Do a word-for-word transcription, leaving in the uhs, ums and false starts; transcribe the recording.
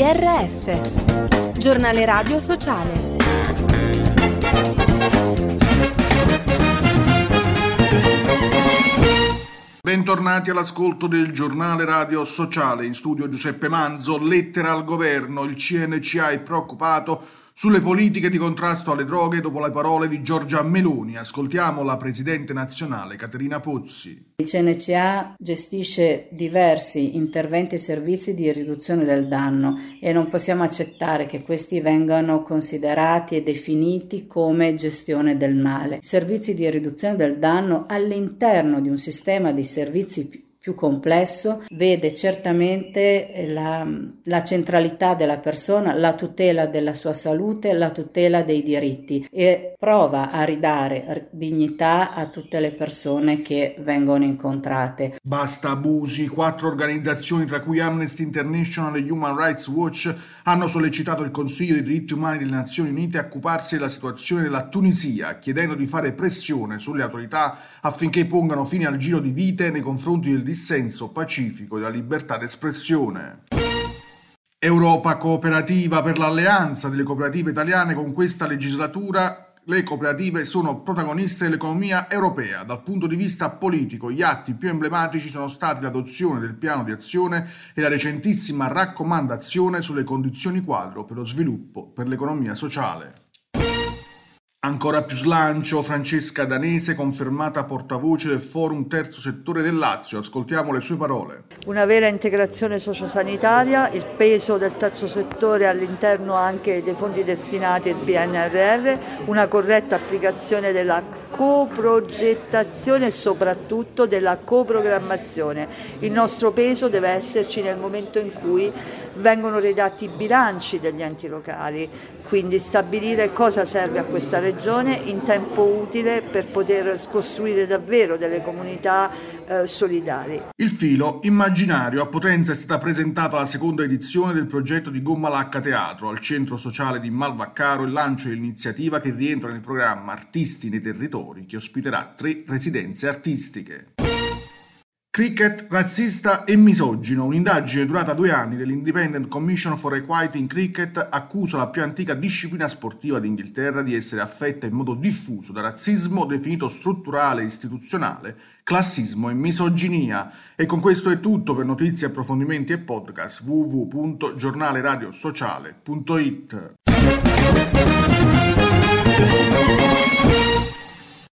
R S, giornale radio sociale. Bentornati all'ascolto del giornale radio sociale. In studio Giuseppe Manzo. Lettera al governo. Il C N C A è preoccupato sulle politiche di contrasto alle droghe dopo le parole di Giorgia Meloni. Ascoltiamo la presidente nazionale Caterina Pozzi. Il C N C A gestisce diversi interventi e servizi di riduzione del danno e non possiamo accettare che questi vengano considerati e definiti come gestione del male. Servizi di riduzione del danno all'interno di un sistema di servizi più più complesso vede certamente la, la centralità della persona, la tutela della sua salute, la tutela dei diritti e prova a ridare dignità a tutte le persone che vengono incontrate. Basta abusi. Quattro organizzazioni, tra cui Amnesty International e Human Rights Watch, hanno sollecitato il Consiglio dei diritti umani delle Nazioni Unite a occuparsi della situazione della Tunisia, chiedendo di fare pressione sulle autorità affinché pongano fine al giro di vite nei confronti del dissenso pacifico e della libertà d'espressione. Europa cooperativa. Per l'alleanza delle cooperative italiane con questa legislatura, le cooperative sono protagoniste dell'economia europea. Dal punto di vista politico, gli atti più emblematici sono stati l'adozione del piano di azione e la recentissima raccomandazione sulle condizioni quadro per lo sviluppo per l'economia sociale. Ancora più slancio. Francesca Danese, confermata portavoce del Forum Terzo Settore del Lazio. Ascoltiamo le sue parole. Una vera integrazione sociosanitaria, il peso del terzo settore all'interno anche dei fondi destinati al P N R R, una corretta applicazione della coprogettazione e soprattutto della coprogrammazione. Il nostro peso deve esserci nel momento in cui vengono redatti i bilanci degli enti locali, quindi stabilire cosa serve a questa regione in tempo utile per poter costruire davvero delle comunità eh, solidali. Il filo immaginario. A Potenza è stata presentata la seconda edizione del progetto di Gomma Lacca Teatro. Al centro sociale di Malvaccaro il lancio dell'iniziativa che rientra nel programma Artisti nei Territori, che ospiterà tre residenze artistiche. Cricket razzista e misogino. Un'indagine durata due anni dell'Independent Commission for Equality in Cricket accusa la più antica disciplina sportiva d'Inghilterra di essere affetta in modo diffuso da razzismo definito strutturale e istituzionale, classismo e misoginia. E con questo è tutto. Per notizie, approfondimenti e podcast w w w punto giornale radio sociale punto it.